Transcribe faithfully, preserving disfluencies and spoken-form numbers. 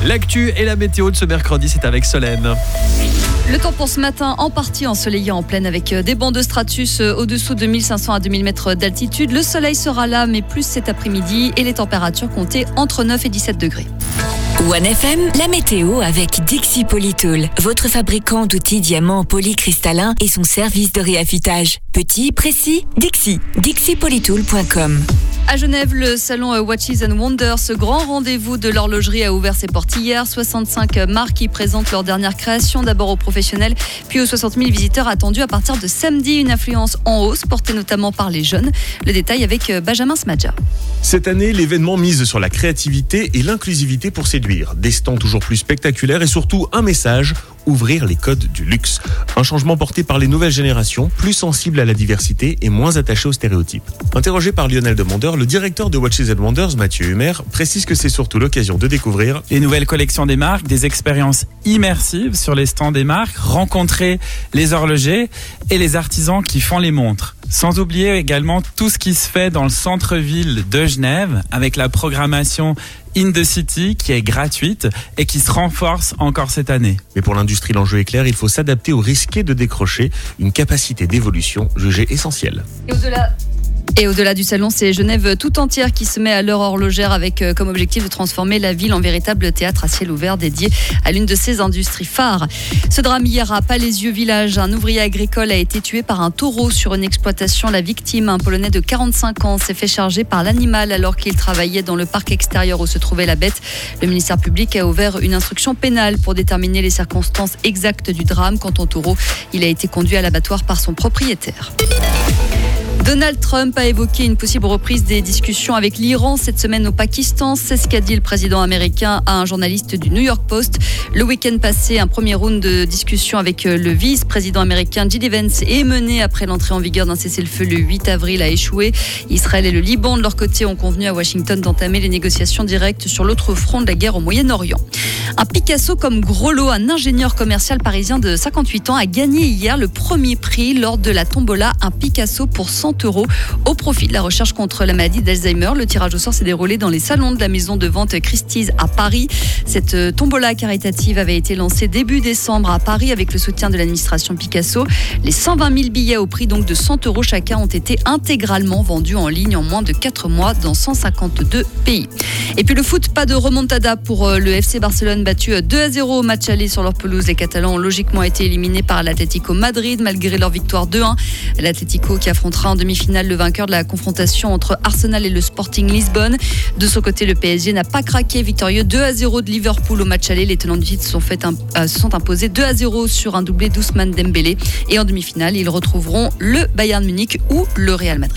L'actu et la météo de ce mercredi, c'est avec Solène. Le temps pour ce matin, en partie ensoleillé en pleine avec des bancs de stratus au-dessous de mille cinq cents à deux mille mètres d'altitude. Le soleil sera là, mais plus cet après-midi et les températures comptaient entre neuf et dix-sept degrés. One F M, la météo avec Dixi Polytool, votre fabricant d'outils diamants polycristallins et son service de réaffûtage. Petit, précis, Dixi. dixi polytool point com. À Genève, le salon Watches and Wonders, ce grand rendez-vous de l'horlogerie, a ouvert ses portes hier. soixante-cinq marques qui présentent leur dernière création, d'abord aux professionnels, puis aux soixante mille visiteurs attendus à partir de samedi. Une influence en hausse, portée notamment par les jeunes. Le détail avec Benjamin Smadja. Cette année, l'événement mise sur la créativité et l'inclusivité pour séduire. Des stands toujours plus spectaculaires et surtout un message: ouvrir les codes du luxe. Un changement porté par les nouvelles générations, plus sensibles à la diversité et moins attachées aux stéréotypes. Interrogé par Lionel Demandeur, le directeur de Watches and Wonders, Mathieu Humer, précise que c'est surtout l'occasion de découvrir les nouvelles collections des marques, des expériences immersives sur les stands des marques, rencontrer les horlogers et les artisans qui font les montres. Sans oublier également tout ce qui se fait dans le centre-ville de Genève avec la programmation In the City qui est gratuite et qui se renforce encore cette année. Mais pour l'industrie, l'enjeu est clair, il faut s'adapter au risque de décrocher, une capacité d'évolution jugée essentielle. Et au-delà Et au-delà du salon, c'est Genève tout entière qui se met à l'heure horlogère avec comme objectif de transformer la ville en véritable théâtre à ciel ouvert dédié à l'une de ses industries phares. Ce drame hier à Palaisieux village, un ouvrier agricole a été tué par un taureau sur une exploitation. La victime, un Polonais de quarante-cinq ans, s'est fait charger par l'animal alors qu'il travaillait dans le parc extérieur où se trouvait la bête. Le ministère public a ouvert une instruction pénale pour déterminer les circonstances exactes du drame. Quant au taureau, il a été conduit à l'abattoir par son propriétaire. Donald Trump a évoqué une possible reprise des discussions avec l'Iran cette semaine au Pakistan. C'est ce qu'a dit le président américain à un journaliste du New York Post. Le week-end passé, un premier round de discussion avec le vice-président américain J D Vance est mené après l'entrée en vigueur d'un cessez-le-feu le huit avril a échoué. Israël et le Liban, de leur côté, ont convenu à Washington d'entamer les négociations directes sur l'autre front de la guerre au Moyen-Orient. Un Picasso comme gros lot, un ingénieur commercial parisien de cinquante-huit ans a gagné hier le premier prix lors de la tombola Un Picasso pour cent euros au profit de la recherche contre la maladie d'Alzheimer. Le tirage au sort s'est déroulé dans les salons de la maison de vente Christie's à Paris. Cette tombola caritative avait été lancée début décembre à Paris avec le soutien de l'administration Picasso. Les cent vingt mille billets au prix donc de cent euros chacun ont été intégralement vendus en ligne en moins de quatre mois dans cent cinquante-deux pays. Et puis le foot, pas de remontada pour le F C Barcelone, battu deux à zéro au match aller sur leur pelouse. Les Catalans ont logiquement été éliminés par l'Atlético Madrid malgré leur victoire deux un. L'Atlético qui affrontera en demi-finale le vainqueur de la confrontation entre Arsenal et le Sporting Lisbonne. De son côté, le P S G n'a pas craqué, victorieux deux à zéro de Liverpool au match aller. Les tenants du titre se sont, fait un, euh, se sont imposés deux à zéro sur un doublé d'Ousmane Dembélé. Et en demi-finale, ils retrouveront le Bayern Munich ou le Real Madrid.